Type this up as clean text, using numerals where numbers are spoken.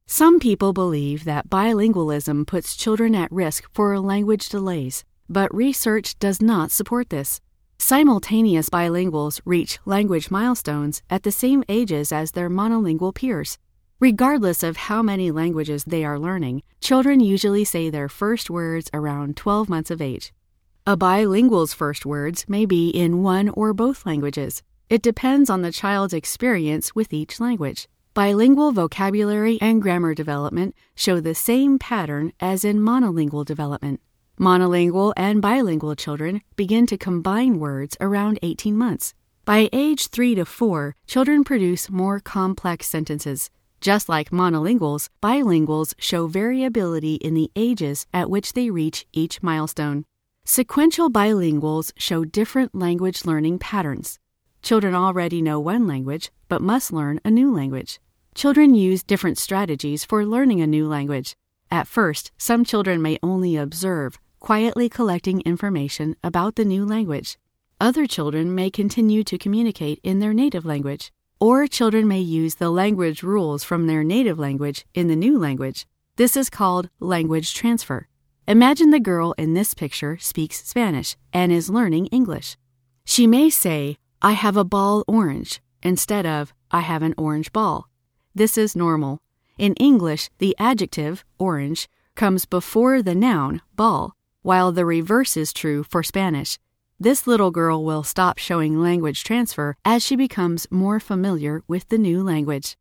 Some people believe that bilingualism puts children at risk for language delays, but research does not support this. Simultaneous bilinguals reach language milestones at the same ages as their monolingual peers. Regardless of how many languages they are learning, children usually say their first words around 12 months of age. A bilingual's first words may be in one or both languages. It depends on the child's experience with each language. Bilingual vocabulary and grammar development show the same pattern as in monolingual development. Monolingual and bilingual children begin to combine words around 18 months. By age 3 to 4, children produce more complex sentences. Just like monolinguals, bilinguals show variability in the ages at which they reach each milestone. Sequential bilinguals show different language learning patterns. Children already know one language, but must learn a new language. Children use different strategies for learning a new language. At first, some children may only observe, quietly collecting information about the new language. Other children may continue to communicate in their native language, or children may use the language rules from their native language in the new language. This is called language transfer. Imagine the girl in this picture speaks Spanish and is learning English. She may say, "I have a ball orange," instead of, "I have an orange ball." This is normal. In English, the adjective, orange, comes before the noun, ball, while the reverse is true for Spanish. This little girl will stop showing language transfer as she becomes more familiar with the new language.